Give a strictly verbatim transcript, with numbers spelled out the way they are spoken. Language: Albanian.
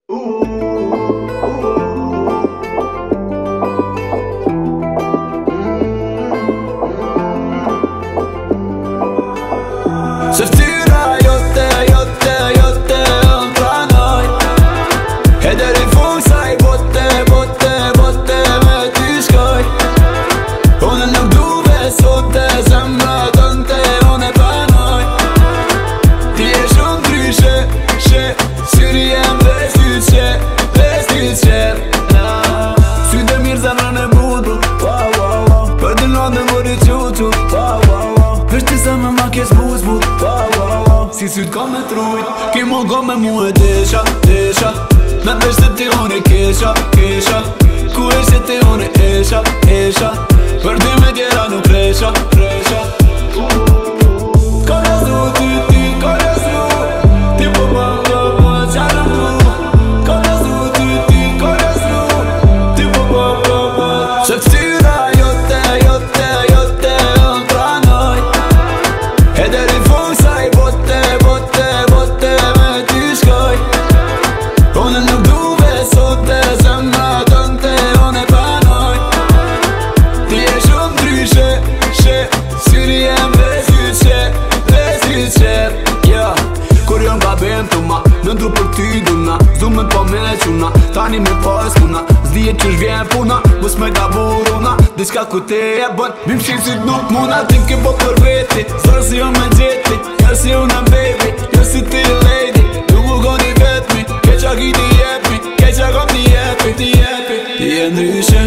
Se ftyra jote, jote, jote ën pranoj E deri fund saj bote, bote, bote me ty shkoj Unë nuk du besote, zemra tënte unë e pranoj Ti e shumë ndryshe, she, syri jem vestit qe, vestit qe Sytë e mirë zemrën e budu, wow, wow, wow Për të londë më mori qutu, wow, wow, wow Vesh ti se me ma kesh buz, buz, wow, wow, wow Si sytë ka me trujt, ki mo ka me mu e desha, desha Me vesh se ti unë e kesha, kesha Ku e se ti unë e esha, esha Për ti me tjera nuk resha, resha Ka razu ty, ty, ka razu Ti po më më më qarë mu Ka razu ty, ty, ka razu Ti po më më më Se ftyra jote, jote, jote ën pranoj E deri fund saj bote, bote, bote me ty shkoj Unë nuk du besote, zemra tënte unë e pranoj Ti e shumë ndryshe, she, syri jem vestit qe, vestit qe yeah. Kur jom ka ben të ma, nëndru për ty duna Zumën po me quna, tani me pas kuna Zdije qysh vjen puna, bus me ka buruna Diska ku te e bën, mi mshin si nuk muna Tim ke bo për veti, zërë si jo me gjeti Jërë si unë baby, jërë si ti lady Du mu goni vetmi, keqa ki ti jepi Keqa kom ti jepi, ti jepi Ti e ndryshe,